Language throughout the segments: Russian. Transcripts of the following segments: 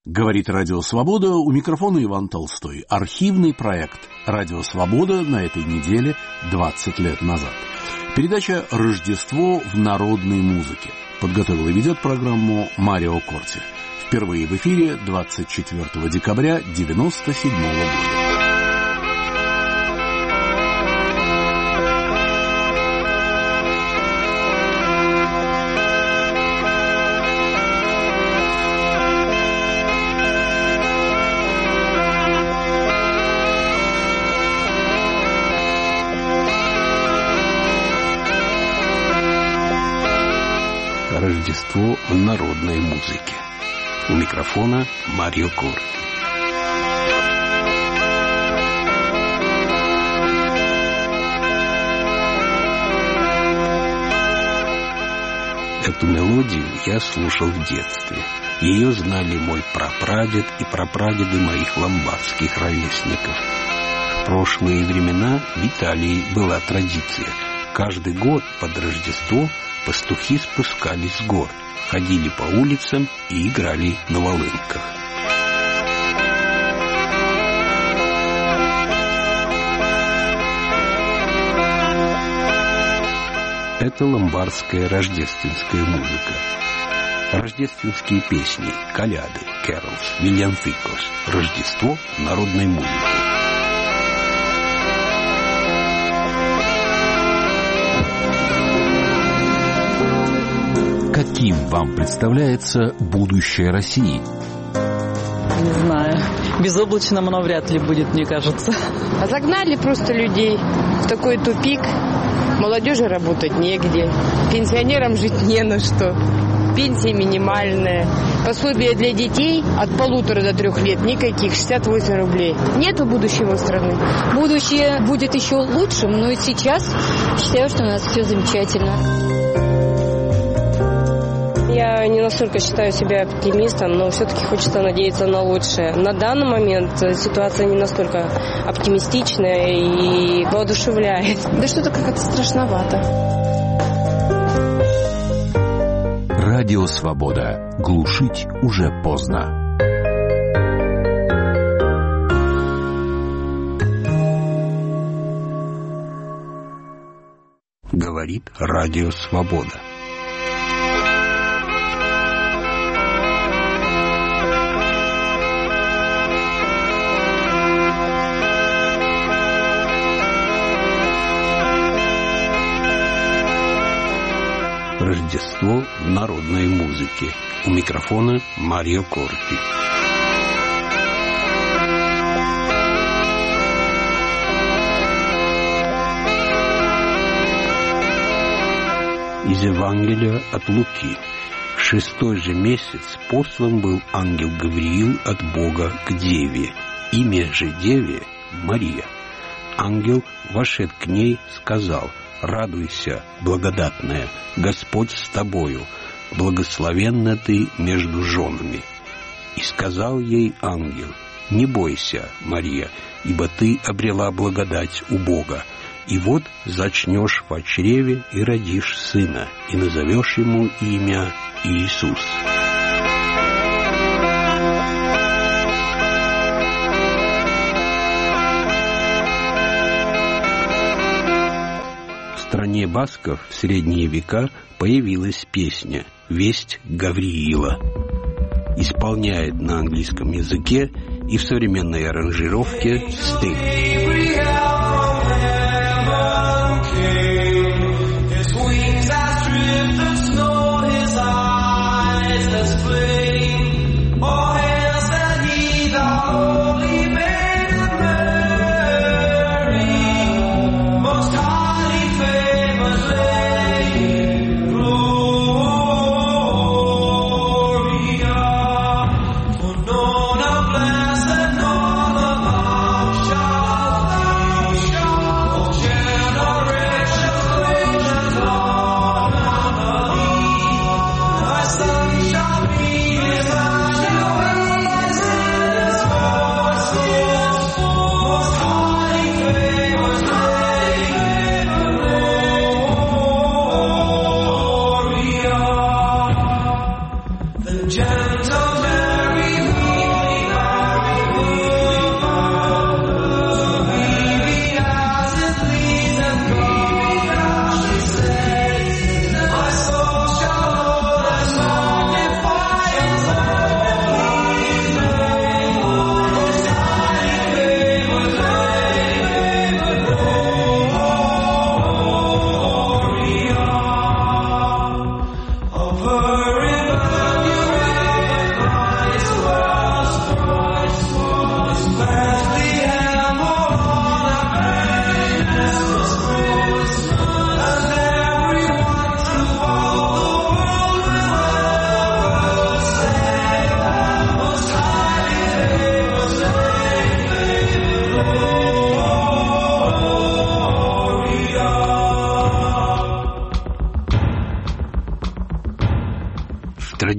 Говорит Радио Свобода, у микрофона Иван Толстой. Архивный проект Радио Свобода на этой неделе 20 лет назад. Передача «Рождество в народной музыке». Подготовил и ведет программу Марио Корти. Впервые в эфире 24 декабря 1997 года. Рождество в народной музыке. У микрофона Марио Корти. Эту мелодию я слушал в детстве. Ее знали мой прапрадед и прапрадеды моих ломбардских ровесников. В прошлые времена в Италии была традиция. Каждый год под Рождество пастухи спускались с гор, ходили по улицам и играли на волынках. Это ломбардская рождественская музыка. Рождественские песни, коляды, carols, villancicos, Рождество в народной музыке. Каким вам представляется будущее России? Не знаю. Безоблачным оно вряд ли будет, мне кажется. Загнали просто людей в такой тупик. Молодежи работать негде. Пенсионерам жить не на что. Пенсия минимальная. Пособие для детей от 1,5 до 3 лет никаких, 68 рублей. Нету будущего страны. Будущее будет еще лучшим, но сейчас считаю, что у нас все замечательно. Я не настолько считаю себя оптимистом, но все-таки хочется надеяться на лучшее. На данный момент ситуация не настолько оптимистичная и воодушевляет. Да что-то как-то страшновато. Радио Свобода. Глушить уже поздно. Говорит Радио Свобода. Рождество в народной музыке. У микрофона Марио Корти. Из Евангелия от Луки. В 6-й же месяц послан был ангел Гавриил от Бога к деве. Имя же деве Мария. Ангел, вошед к ней, сказал: «Радуйся, благодатная, Господь с тобою, благословенна ты между женами». И сказал ей ангел: «Не бойся, Мария, ибо ты обрела благодать у Бога, и вот зачнешь в чреве и родишь сына, и назовешь ему имя Иисус». В стране басков в средние века появилась песня «Весть Гавриила». Исполняет на английском языке и в современной аранжировке Стинг.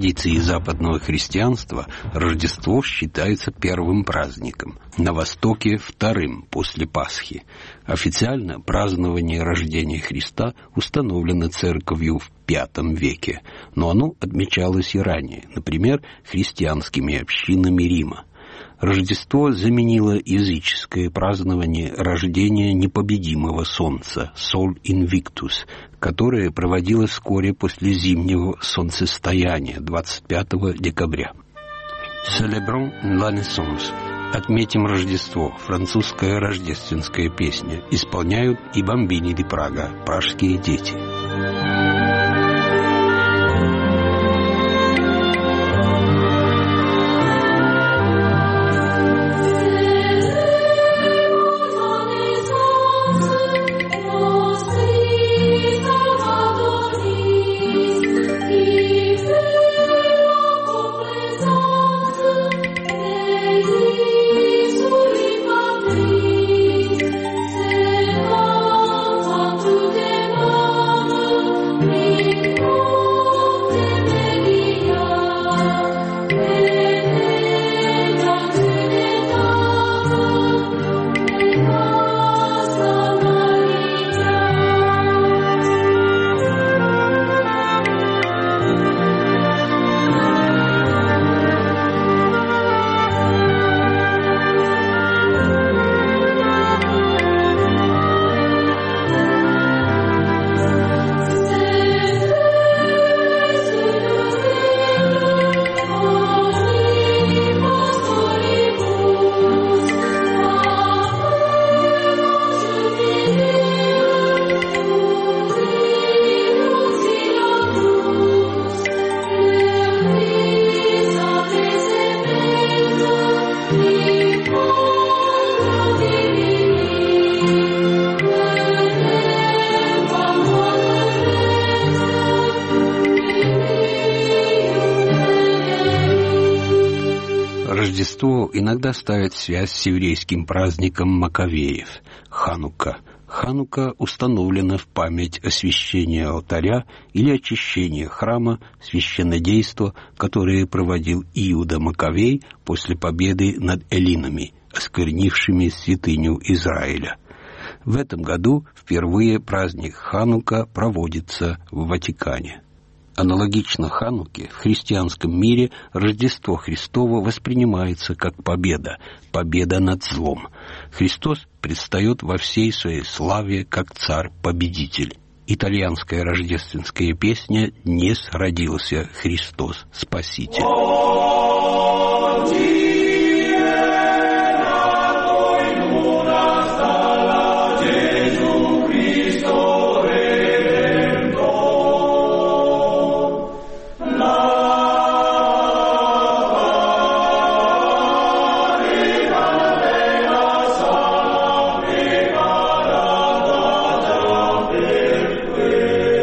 традиции западного христианства Рождество считается первым праздником, на Востоке – вторым после Пасхи. Официально празднование рождения Христа установлено Церковью в V веке, но оно отмечалось и ранее, например, христианскими общинами Рима. Рождество заменило языческое празднование рождения непобедимого солнца «Sol Invictus», которое проводилось вскоре после зимнего солнцестояния 25 декабря. «Célébrons la naissance» — «Отметим Рождество», французская рождественская песня, исполняют и бамбини ди Прага, пражские дети. Рождество иногда ставят в связь с еврейским праздником Маковеев – Ханука. Ханука установлена в память освящения алтаря или очищения храма, священнодейства, которое проводил Иуда Маковей после победы над эллинами, осквернившими святыню Израиля. В этом году впервые праздник Ханука проводится в Ватикане. Аналогично Хануке в христианском мире Рождество Христово воспринимается как победа над злом. Христос предстает во всей своей славе как царь-победитель. Итальянская рождественская песня «Днес родился Христос Спаситель».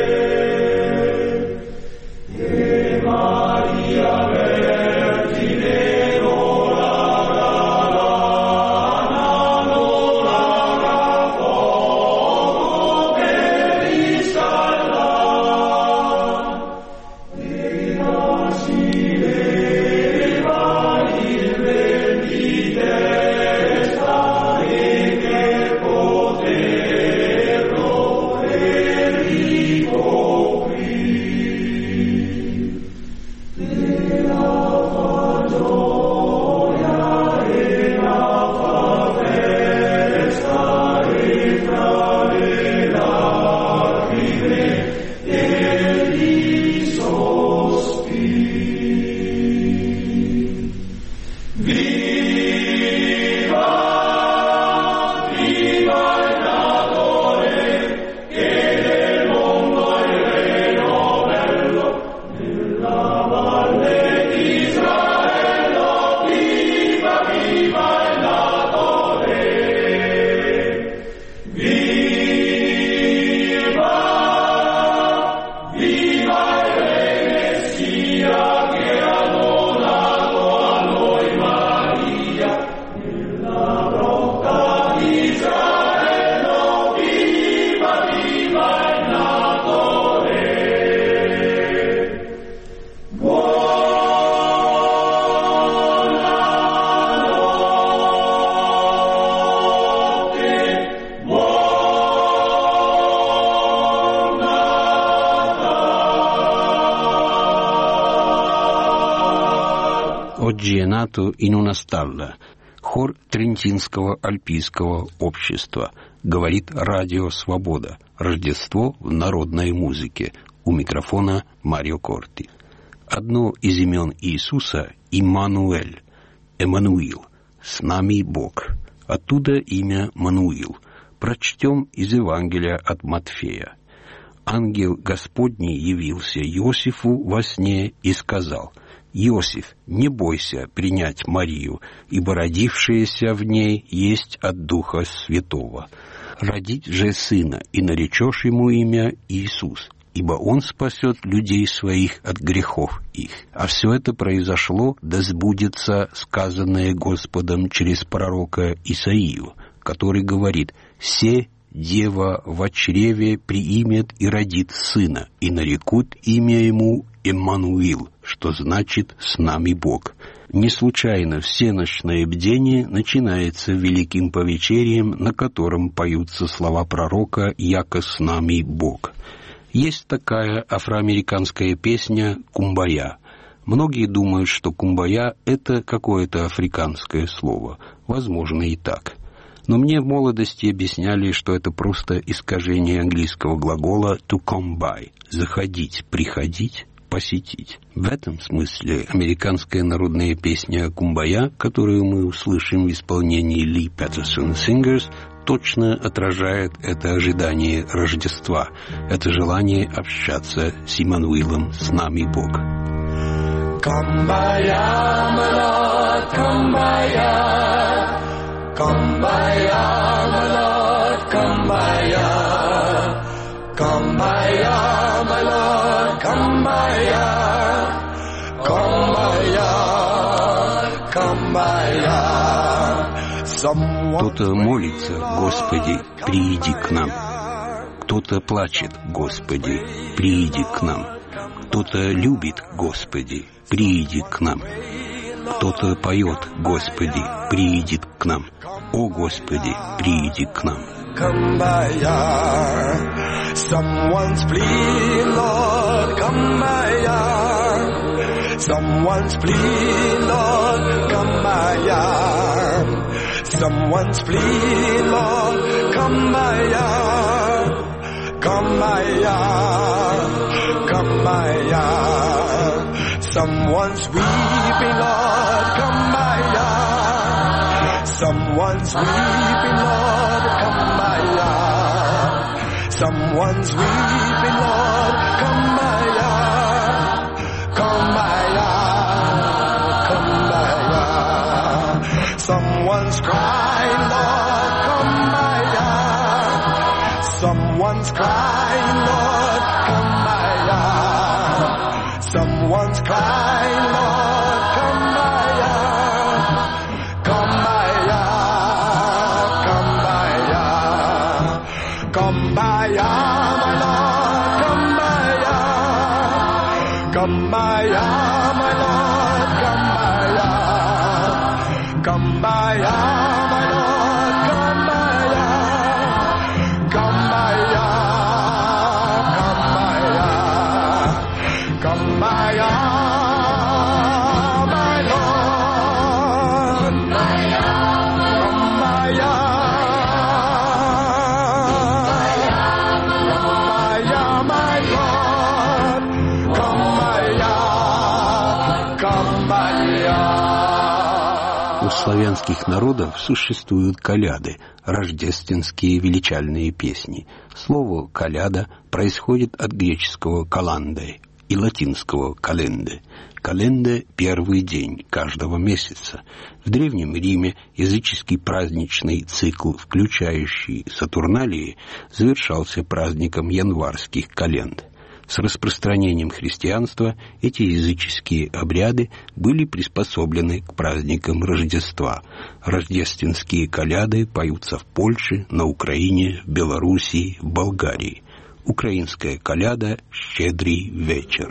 Maria Vergine Gienato in una stalla, хор Трентинского альпийского общества, говорит Радио Свобода, Рождество в народной музыке. У микрофона Марио Корти. Одно из имен Иисуса – Иммануэль, Эммануил, с нами Бог. Оттуда имя Мануил. Прочтем из Евангелия от Матфея. Ангел Господний явился Иосифу во сне и сказал: «Иосиф, не бойся принять Марию, ибо родившееся в ней есть от Духа Святого. Родить же сына, и наречешь ему имя Иисус, ибо он спасет людей своих от грехов их». А все это произошло, да сбудется сказанное Господом через пророка Исаию, который говорит: «Се дева во чреве приимет и родит сына, и нарекут имя ему Эммануил, что значит «с нами Бог». Не случайно всенощное бдение начинается великим повечерием, на котором поются слова пророка «Яко с нами Бог». Есть такая афроамериканская песня «Кумбая». Многие думают, что «кумбая» — это какое-то африканское слово. Возможно, и так. Но мне в молодости объясняли, что это просто искажение английского глагола «to come by» — «заходить», «приходить», «посетить». В этом смысле американская народная песня «Кумбая», которую мы услышим в исполнении Ли Петерсон Singers, точно отражает это ожидание Рождества, это желание общаться с Иммануилом, с нами Бог. Kumbaya, my Lord, kumbaya. Kumbaya, my Lord, kumbaya. Kumbaya, my Lord, kumbaya. Kumbaya, kumbaya. Кто-то молится: «Господи, прииди к нам». Кто-то плачет: «Господи, прииди к нам». Кто-то любит: «Господи, прииди к нам». Кто-то поет: «Господи, прииди к нам». «О Господи, прииди к нам». Someone's pleading, Lord, come by yard. Someone's pleading, Lord, come by yard. Someone's pleading, Lord, come by yard. Come by yard, come by yard. Someone's weeping, Lord, come by yard. Someone's weeping, Lord, come by yard. Someone's weeping, Lord, come by yard. Come by yard, come by yard. Someone's crying, Lord, come by yard. Someone's crying, Lord, come by yard. Someone's crying, Lord, come by yard. Come by yard, come by yard. Come by yard, my Lord, come by yard. Come by yard, my Lord, come by yard. Come by yard, my Lord, come by yard. Come by yard, come by yard. Come by yard, my Lord. Come by yard. У славянских народов существуют коляды, рождественские величальные песни. Слово «коляда» происходит от греческого «каланде» и латинского «календе». Календе – первый день каждого месяца. В Древнем Риме языческий праздничный цикл, включающий Сатурналии, завершался праздником январских календ. С распространением христианства эти языческие обряды были приспособлены к праздникам Рождества. Рождественские коляды поются в Польше, на Украине, в Белоруссии, в Болгарии. Украинская коляда «Щедрий вечер».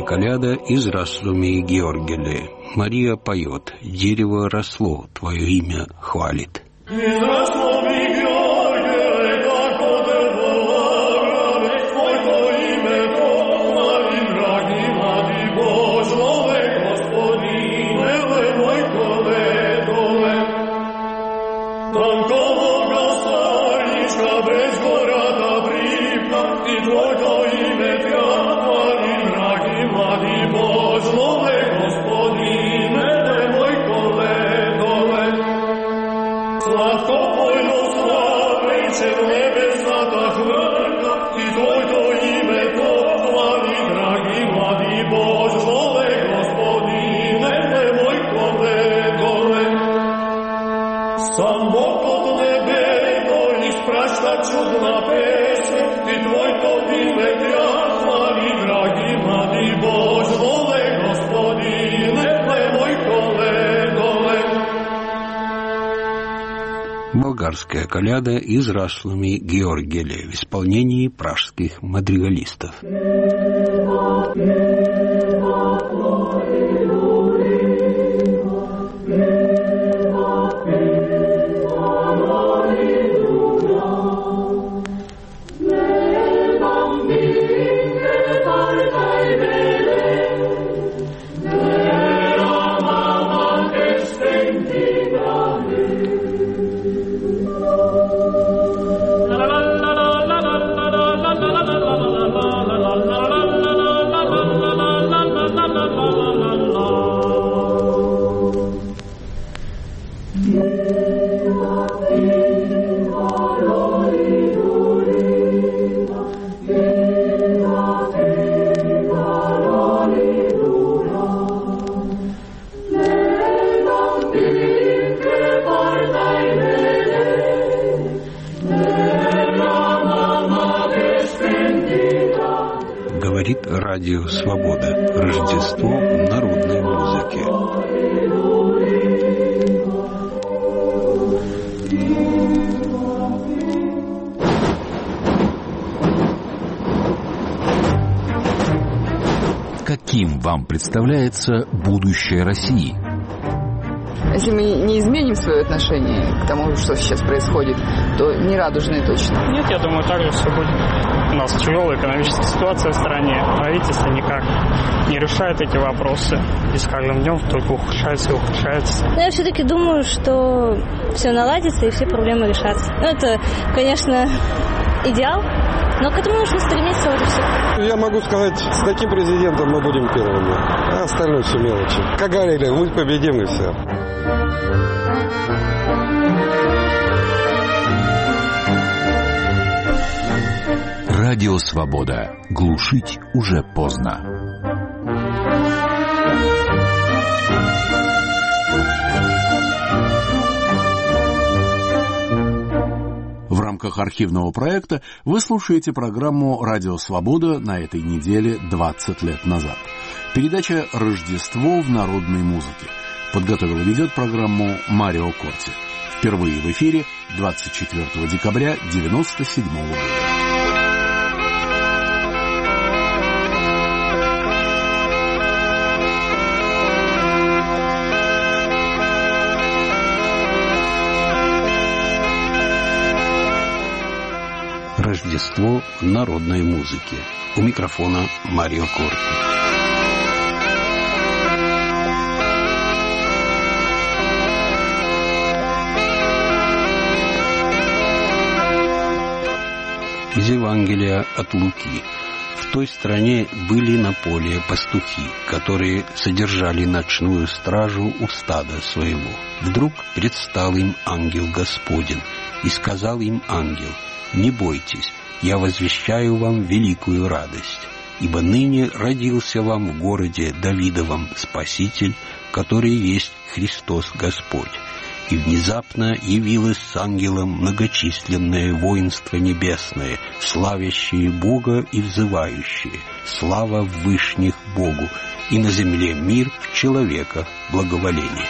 коляда из Раслуми Георгеле. Мария поет: «Дерево росло, твое имя хвалит». Болгарская коляда из Раслуми Георгеле в исполнении пражских мадригалистов. Говорит радио «Свобода». Рождество в народной музыке. Каким вам представляется будущее России? Если мы не изменим свое отношение к тому, что сейчас происходит, то не радужные точно. Нет, я думаю, так же все будет. У нас тяжелая экономическая ситуация в стране. Правительство никак не решает эти вопросы. И с каждым днем только ухудшается и ухудшается. Но я все-таки думаю, что все наладится и все проблемы решатся. Ну, это, конечно, идеал, но к этому нужно стремиться, вот и все. Я могу сказать, с таким президентом мы будем первыми, а остальное все мелочи. Как говорили, мы победим и все. Радио «Свобода». Глушить уже поздно. В рамках архивного проекта вы слушаете программу «Радио Свобода» на этой неделе 20 лет назад. Передача «Рождество в народной музыке». Подготовил и ведет программу Марио Корти. Впервые в эфире 24 декабря 1997 года. Рождество в народной музыке. У микрофона Марио Корти. Из Евангелия от Луки. В той стране были на поле пастухи, которые содержали ночную стражу у стада своего. Вдруг предстал им ангел Господень, и сказал им ангел: «Не бойтесь, я возвещаю вам великую радость, ибо ныне родился вам в городе Давидовом Спаситель, который есть Христос Господь». И внезапно явилось с ангелом многочисленное воинство небесное, славящие Бога и взывающие: «Слава в вышних Богу, и на земле мир в человеках благоволение».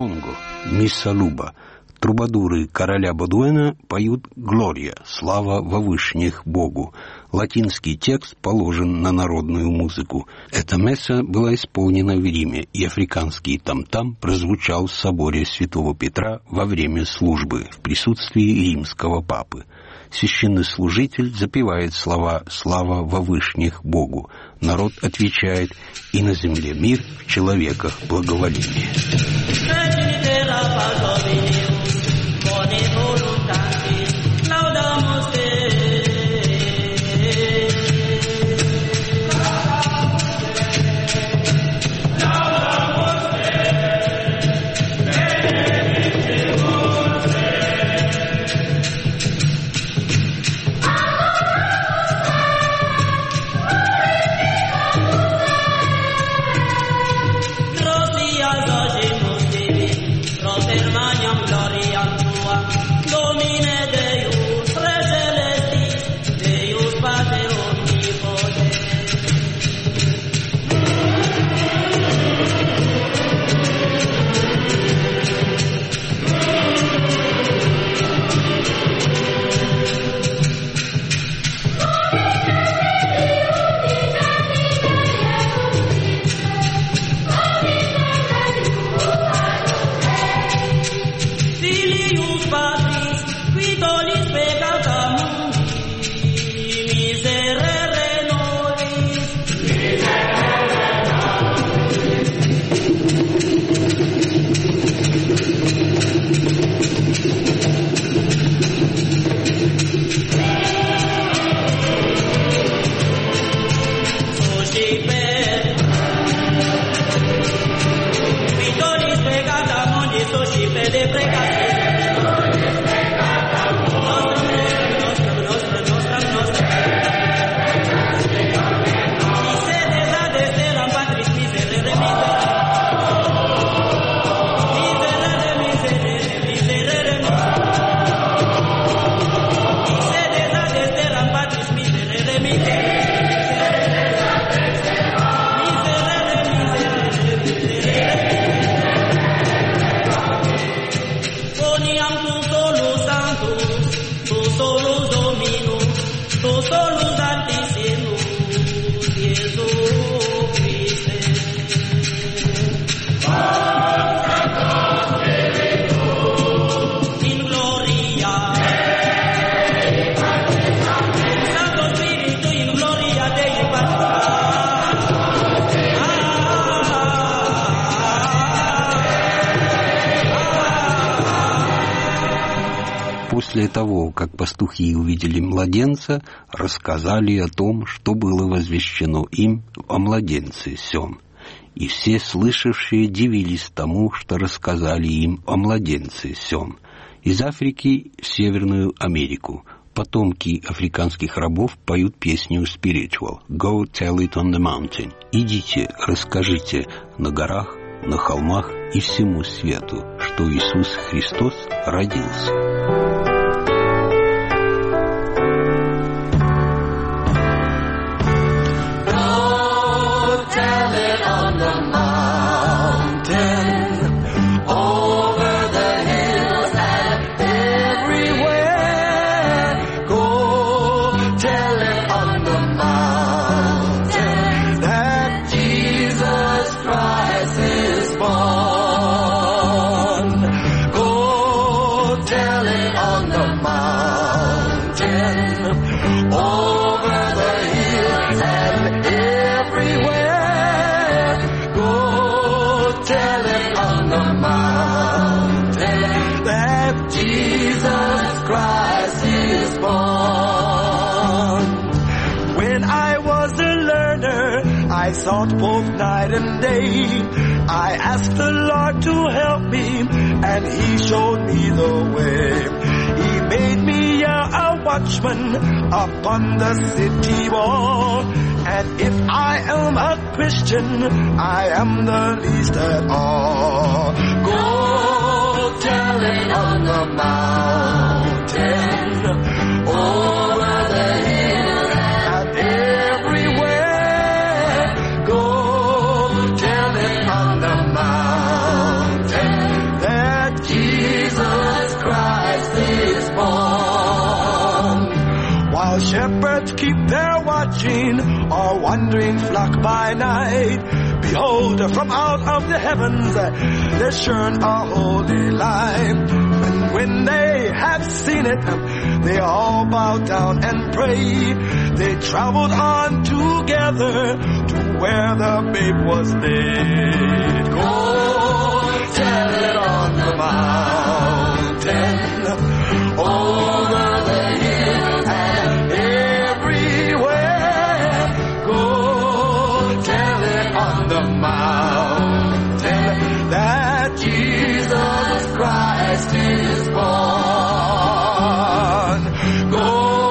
Конго, Мисса Луба. Трубадуры короля Бодуэна поют «Глория» — «Слава во вышних Богу». Латинский текст положен на народную музыку. Эта месса была исполнена в Риме, и африканский там-там прозвучал в соборе Святого Петра во время службы в присутствии римского папы. Священнослужитель запевает слова «Слава во вышних Богу». Народ отвечает: «И на земле мир, в человеках благоволение». После того, как пастухи увидели младенца, рассказали о том, что было возвещено им о младенце сём. И все слышавшие дивились тому, что рассказали им о младенце сём. Из Африки в Северную Америку потомки африканских рабов поют песню «Spiritual» «Go tell it on the mountain». «Идите, расскажите на горах, на холмах и всему свету, что Иисус Христос родился». I sought both night and day. I asked the Lord to help me, and He showed me the way. He made me a watchman upon the city wall. And if I am a Christian, I am the least at all. Go tell it on the mountain, over the hills and everywhere. Go tell it on the mountain wandering flock by night. Behold, from out of the heavens there shone a holy light. And when they have seen it, they all bow down and pray. They traveled on together to where the babe was laid. Go tell it on the mountain, over the hill and everywhere. Go tell it on the mountain that Jesus Christ is born. Go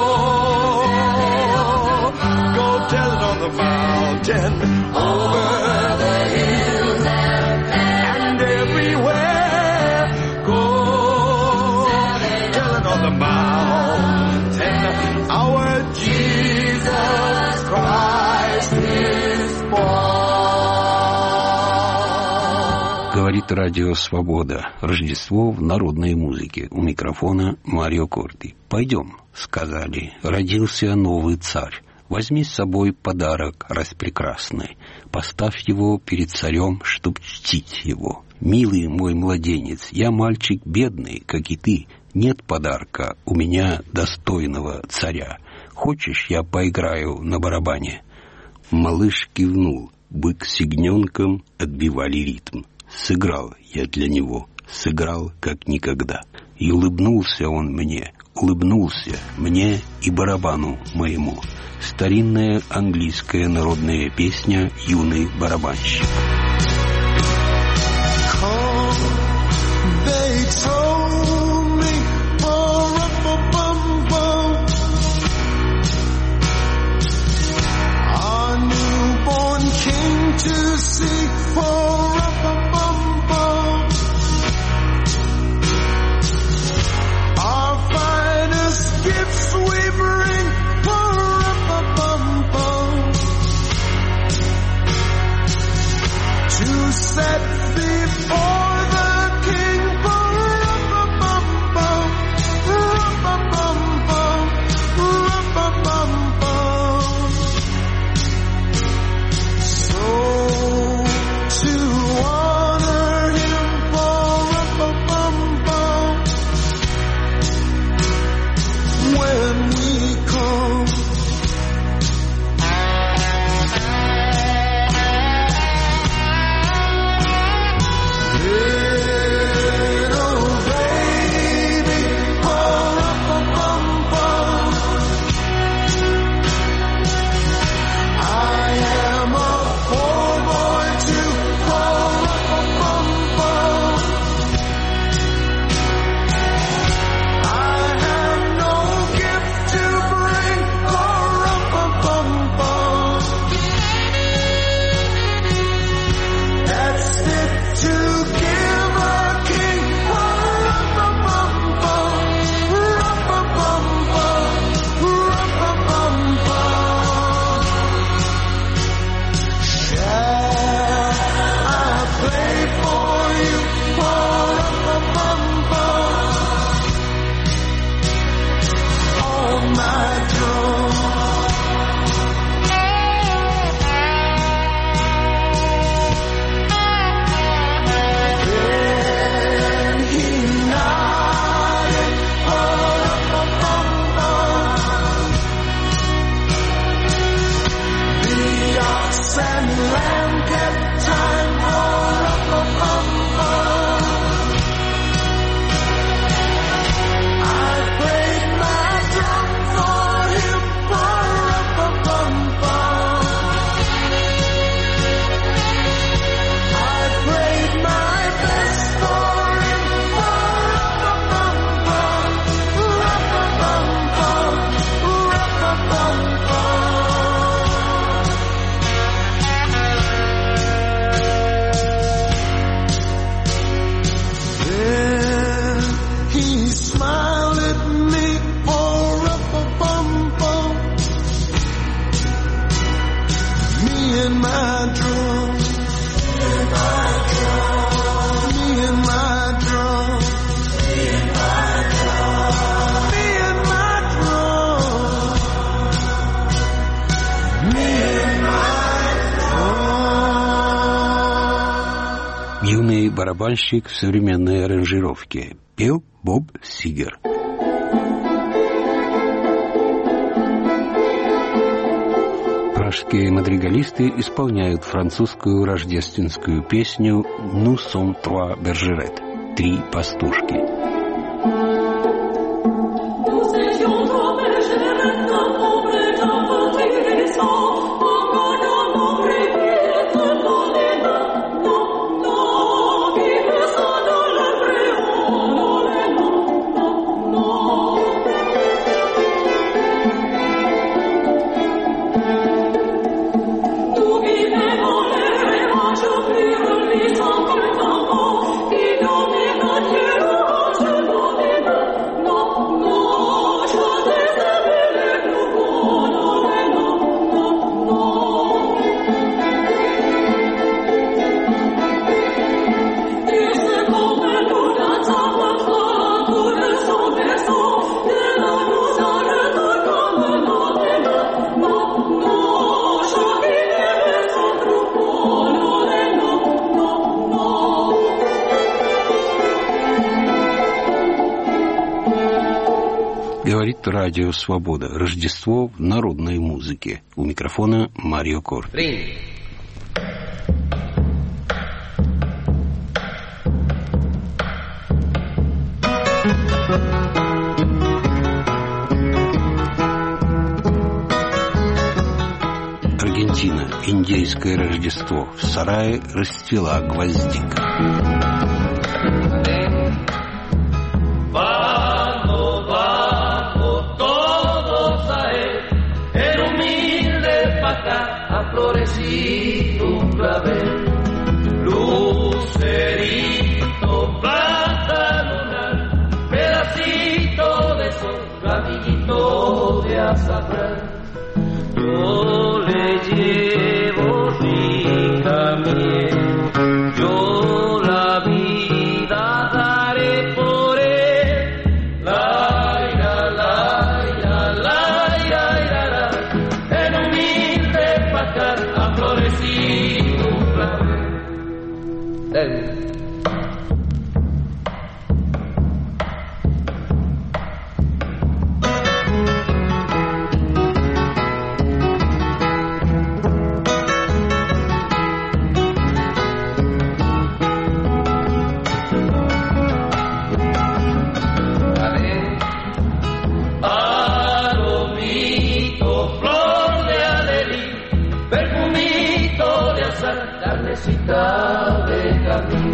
tell it on the mountain, over the hills and everywhere. Go tell it on the mountain, our Jesus Christ is born. Говорит Радио Свобода. Рождество в народной музыке. У микрофона Марио Корти. «Пойдем», — сказали, — родился новый царь. Возьми с собой подарок распрекрасный, поставь его перед царем, чтоб чтить его. Милый мой младенец, я мальчик бедный, как и ты, нет подарка у меня достойного царя. Хочешь, я поиграю на барабане?» Малыш кивнул, бык с ягненком отбивали ритм. Сыграл я для него, сыграл как никогда. И улыбнулся он мне, улыбнулся мне и барабану моему. Старинная английская народная песня «Юный барабанщик». Set before the king, so to honor him, when we come. барабанщик в современной аранжировке. Пел Боб Сигер. Пражские мадригалисты исполняют французскую рождественскую песню «Nous sommes trois bergerettes» — «Три пастушки». Говорит Радио Свобода. Рождество в народной музыке. У микрофона Марио Корти. Аргентина. Индейское Рождество. В сарае расцвела гвоздика. Florecido un clavel, lucerito, planta lunar, pedacito de sol, ramillito de azafrán. Yo le llevo rica miel, yo la vida daré por él. La ira, la ira, la ira, ira, la, en humilde pacar ha florecido un clavel. Carnecita de jardín,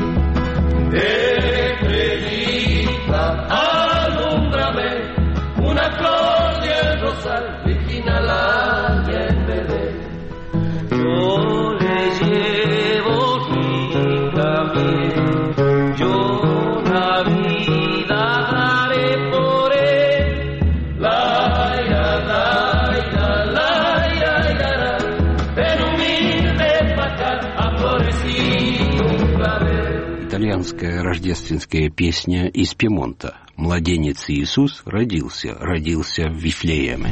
estrellita, alúmbrame, una flor y el rosal, virginal allá en Belén. Yo le llevo rica miel, yo la vida daré por él. La ira, la ira, la ira, ira, en humilde pacar ha florecido un clavel. Итальянская рождественская песня из Пьемонта. Младенец Иисус родился в Вифлееме.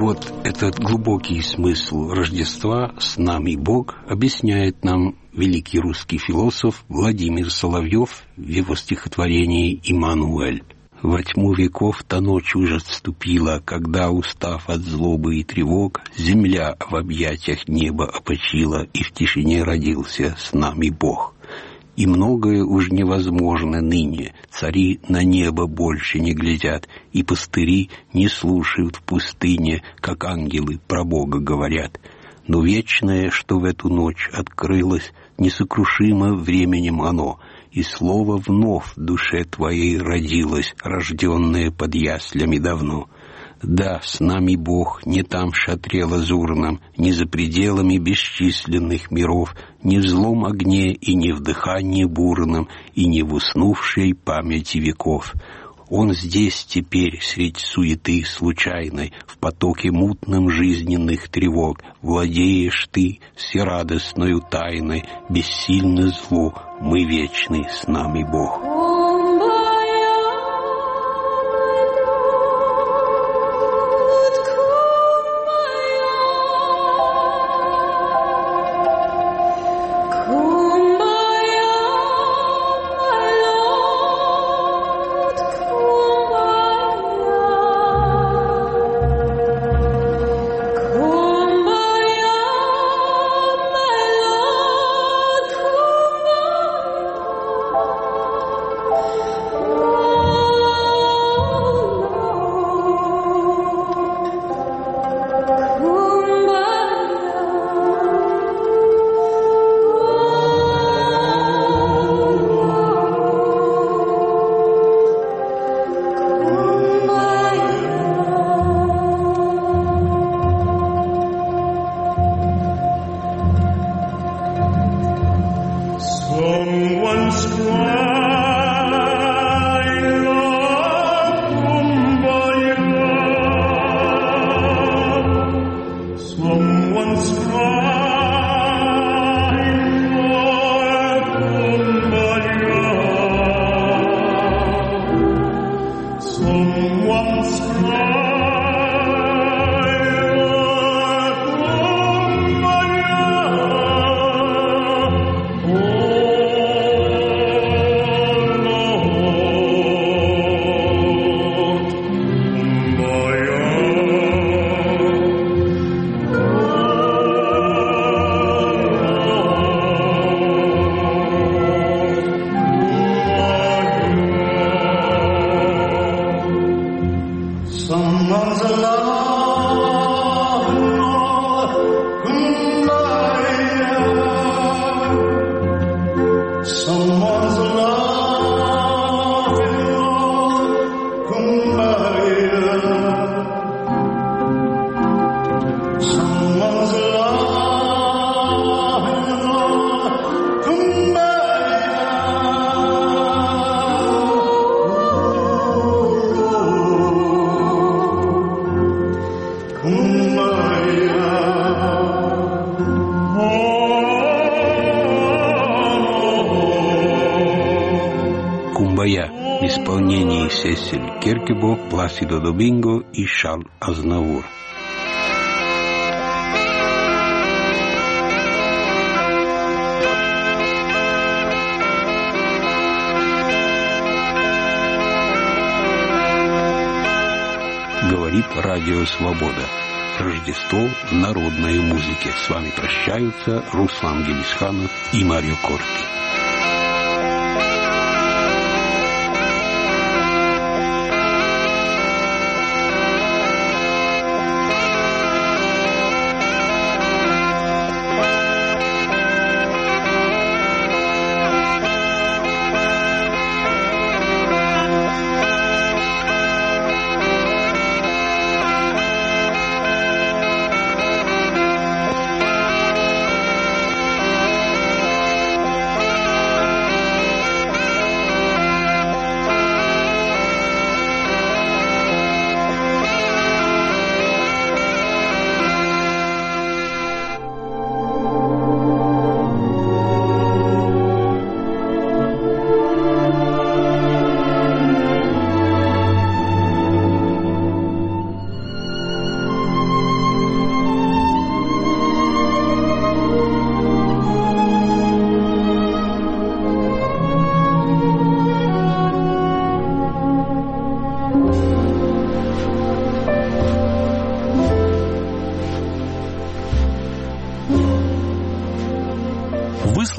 вот этот глубокий смысл Рождества «С нами Бог» объясняет нам великий русский философ Владимир Соловьев в его стихотворении «Иммануэль». Во тьму веков та ночь уже отступила, когда, устав от злобы и тревог, земля в объятиях неба опочила, и в тишине родился с нами Бог. И многое уж невозможно ныне, цари на небо больше не глядят, и пастыри не слушают в пустыне, как ангелы про Бога говорят. Но вечное, что в эту ночь открылось, несокрушимо временем оно, и слово вновь в душе твоей родилось, рожденное под яслями давно. Да, с нами Бог не там в шатре лазурном, не за пределами бесчисленных миров, не в злом огне и не в дыхании бурном, и не в уснувшей памяти веков. Он здесь теперь, средь суеты случайной, в потоке мутном жизненных тревог, владеешь ты всерадостною тайной, бессильно зло, мы вечный с нами Бог. В исполнении Сесиль Киркебо, Пласидо Доминго и Шарль Азнавур. Говорит Радио Свобода. Рождество в народной музыке. С вами прощаются Руслан Гелисханов и Марио Корти.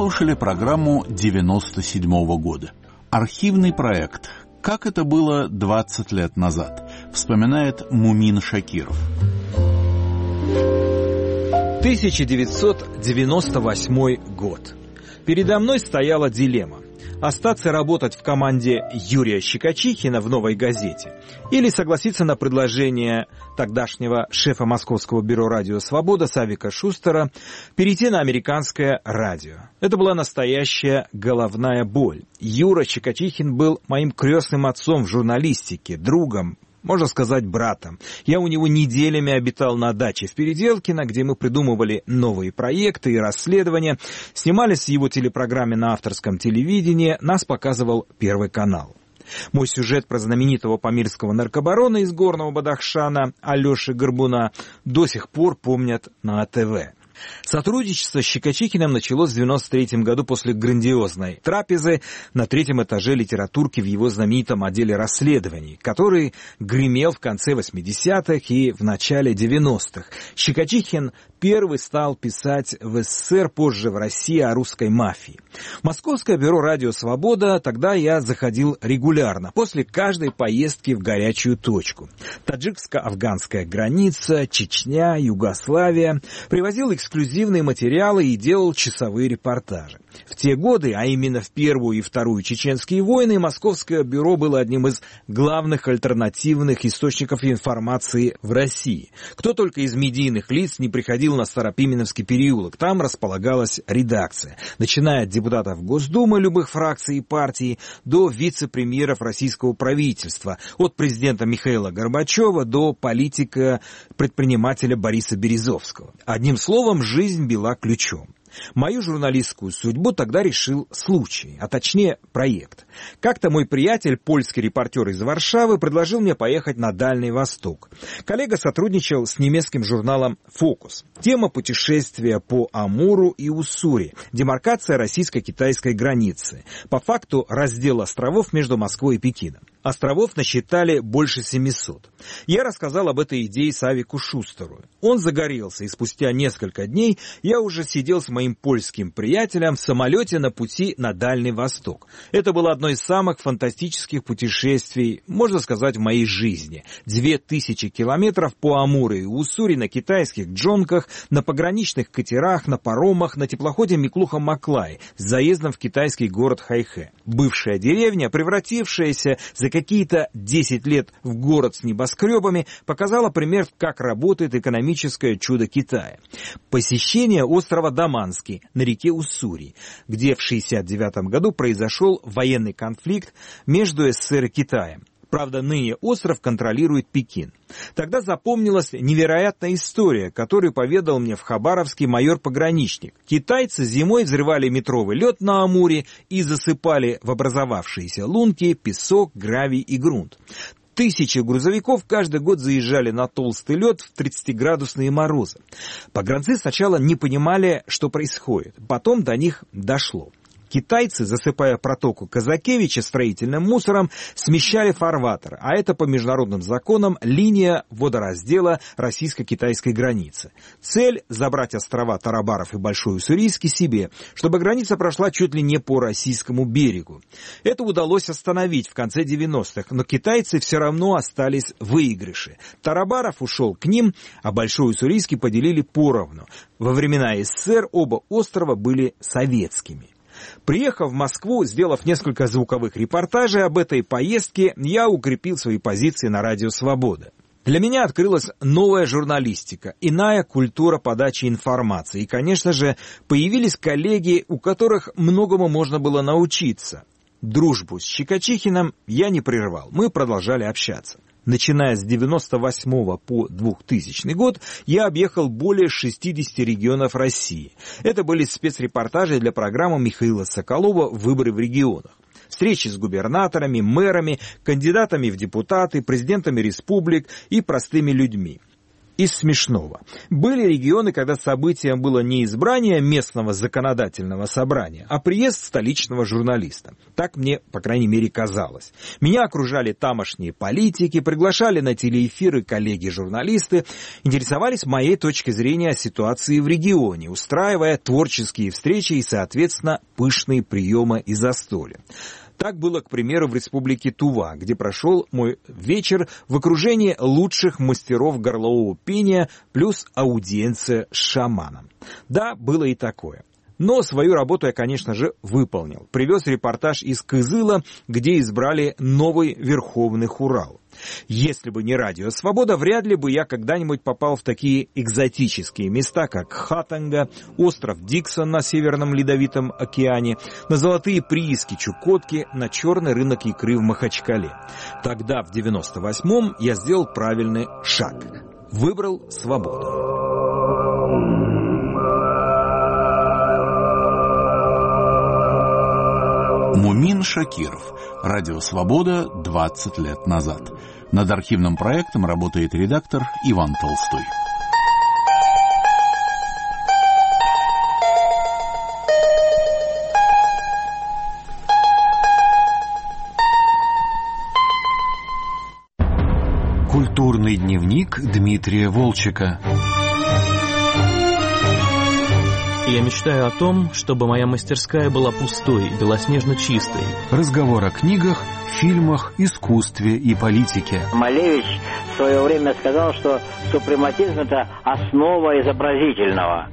слушали программу 97-го года. Архивный проект «Как это было 20 лет назад», вспоминает Мумин Шакиров. 1998 год. Передо мной стояла дилемма: остаться работать в команде Юрия Щекочихина в «Новой газете» или согласиться на предложение тогдашнего шефа Московского бюро «Радио Свобода» Савика Шустера перейти на американское радио. Это была настоящая головная боль. Юра Щекочихин был моим крестным отцом в журналистике, другом, можно сказать, братом. Я у него неделями обитал на даче в Переделкино, где мы придумывали новые проекты и расследования, снимались в его телепрограмме на авторском телевидении, нас показывал Первый канал. Мой сюжет про знаменитого памирского наркобарона из Горного Бадахшана Алеши Горбуна до сих пор помнят на АТВ. Сотрудничество с Щекочихиным началось в 1993 году после грандиозной трапезы на 3-м этаже литературки в его знаменитом отделе расследований, который гремел в конце 80-х и в начале 90-х. Щекочихин первый стал писать в СССР, позже в России, о русской мафии. Московское бюро «Радио Свобода» тогда я заходил регулярно, после каждой поездки в горячую точку. Таджикско-афганская граница, Чечня, Югославия. Привозил эксклюзивные материалы и делал часовые репортажи. В те годы, а именно в Первую и Вторую чеченские войны, Московское бюро было одним из главных альтернативных источников информации в России. Кто только из медийных лиц не приходил на Старопименовский переулок, там располагалась редакция, начиная от депутатов Госдумы любых фракций и партий до вице-премьеров российского правительства, от президента Михаила Горбачева до политика-предпринимателя Бориса Березовского. Одним словом, жизнь била ключом. Мою журналистскую судьбу тогда решил случай, а точнее проект. Как-то мой приятель, польский репортер из Варшавы, предложил мне поехать на Дальний Восток. Коллега сотрудничал с немецким журналом «Фокус». Тема путешествия по Амуру и Уссури, демаркация российско-китайской границы, по факту раздел островов между Москвой и Пекином. Островов насчитали больше 700. Я рассказал об этой идее Савику Шустеру. Он загорелся, и спустя несколько дней я уже сидел с моим польским приятелем в самолете на пути на Дальний Восток. Это было одно из самых фантастических путешествий, можно сказать, в моей жизни. 2000 километров по Амуру и Уссури на китайских джонках, на пограничных катерах, на паромах, на теплоходе Миклуха-Маклай с заездом в китайский город Хайхэ. Бывшая деревня, превратившаяся за какие-то 10 лет в город с небоскребами, показала пример, как работает экономическое чудо Китая. Посещение острова Даманский на реке Уссури, где в 1969 году произошел военный конфликт между СССР и Китаем. Правда, ныне остров контролирует Пекин. Тогда запомнилась невероятная история, которую поведал мне в Хабаровске майор-пограничник. Китайцы зимой взрывали метровый лед на Амуре и засыпали в образовавшиеся лунки песок, гравий и грунт. Тысячи грузовиков каждый год заезжали на толстый лед в 30-градусные морозы. Погранцы сначала не понимали, что происходит. Потом до них дошло. Китайцы, засыпая протоку Казакевича строительным мусором, смещали фарватер, а это по международным законам линия водораздела российско-китайской границы. Цель – забрать острова Тарабаров и Большой Уссурийский себе, чтобы граница прошла чуть ли не по российскому берегу. Это удалось остановить в конце 90-х, но китайцы все равно остались в выигрыше. Тарабаров ушел к ним, а Большой Уссурийский поделили поровну. Во времена СССР оба острова были советскими. Приехав в Москву, сделав несколько звуковых репортажей об этой поездке, я укрепил свои позиции на Радио Свобода. Для меня открылась новая журналистика, иная культура подачи информации. И, конечно же, появились коллеги, у которых многому можно было научиться. Дружбу с Щекочихиным я не прервал, мы продолжали общаться. Начиная с 1998 по 2000 год я объехал более 60 регионов России. Это были спецрепортажи для программы Михаила Соколова «Выборы в регионах». Встречи с губернаторами, мэрами, кандидатами в депутаты, президентами республик и простыми людьми. Из смешного. Были регионы, когда событием было не избрание местного законодательного собрания, а приезд столичного журналиста. Так мне, по крайней мере, казалось. Меня окружали тамошние политики, приглашали на телеэфиры коллеги-журналисты, интересовались моей точкой зрения о ситуации в регионе, устраивая творческие встречи и, соответственно, пышные приемы и застолья. Так было, к примеру, в республике Тува, где прошел мой вечер в окружении лучших мастеров горлового пения плюс аудиенция с шаманом. Да, было и такое. Но свою работу я, конечно же, выполнил. Привез репортаж из Кызыла, где избрали новый Верховный Хурал. Если бы не радио «Свобода», вряд ли бы я когда-нибудь попал в такие экзотические места, как Хатанга, остров Диксон на Северном Ледовитом океане, на золотые прииски Чукотки, на черный рынок икры в Махачкале. Тогда, в 98-м, я сделал правильный шаг. Выбрал свободу. Мумин Шакиров. Радио «Свобода» 20 лет назад. Над архивным проектом работает редактор Иван Толстой. Культурный дневник Дмитрия Волчека. Я мечтаю о том, чтобы моя мастерская была пустой, белоснежно чистой. Разговор о книгах, фильмах, искусстве и политике. Малевич в свое время сказал, что супрематизм – это основа изобразительного.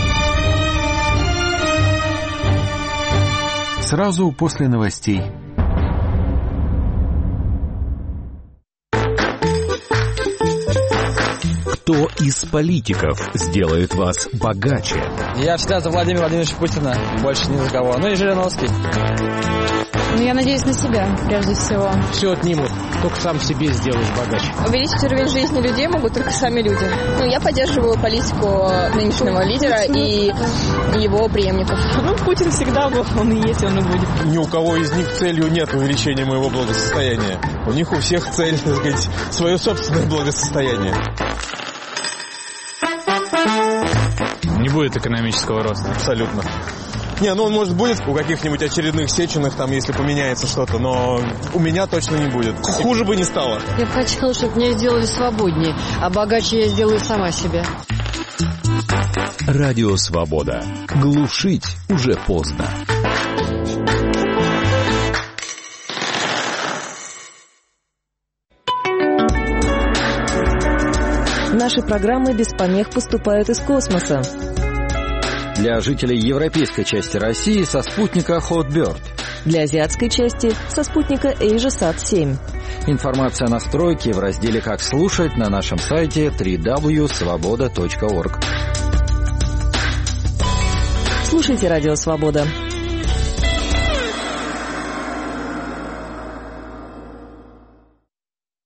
Сразу после новостей. Кто из политиков сделает вас богаче? Я всегда за Владимира Владимировича Путина, больше ни за кого. Ну и Жириновский. Ну, я надеюсь на себя, прежде всего. Все отнимут, только сам себе сделаешь богаче. Увеличить уровень жизни людей могут только сами люди. Ну, я поддерживаю политику нынешнего лидера и его преемников. Ну, Путин всегда был, он и есть, он и будет. Ни у кого из них целью нет увеличения моего благосостояния. У них у всех цель, так сказать, свое собственное благосостояние. Не будет экономического роста. Абсолютно. Не, ну он, может, будет у каких-нибудь очередных Сеченых, там, если поменяется что-то, но у меня точно не будет. Хуже бы не стало. Я бы хотела, чтобы меня сделали свободнее, а богаче я сделаю сама себя. Радио «Свобода». Глушить уже поздно. Наши программы без помех поступают из космоса. Для жителей европейской части России со спутника Hotbird. Для азиатской части со спутника AsiaSat-7. Информация о настройке в разделе «Как слушать» на нашем сайте www.svoboda.org. Слушайте «Радио Свобода».